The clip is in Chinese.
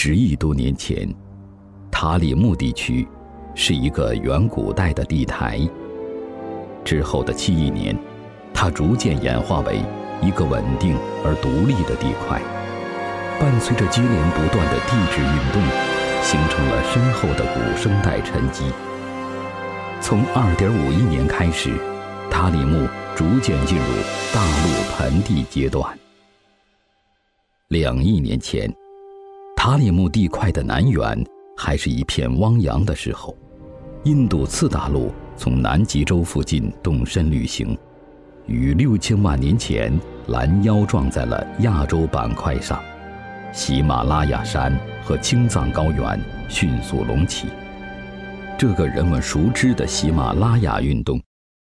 10亿多年前，塔里木地区是一个远古代的地台。之后的7亿年，它逐渐演化为一个稳定而独立的地块，伴随着接连不断的地质运动，形成了深厚的古生代沉积。从2.5亿年开始，塔里木逐渐进入大陆盆地阶段。2亿年前，塔里木地块的南缘还是一片汪洋的时候，印度次大陆从南极洲附近动身旅行，于6000万年前拦腰撞在了亚洲板块上，喜马拉雅山和青藏高原迅速隆起。这个人们熟知的喜马拉雅运动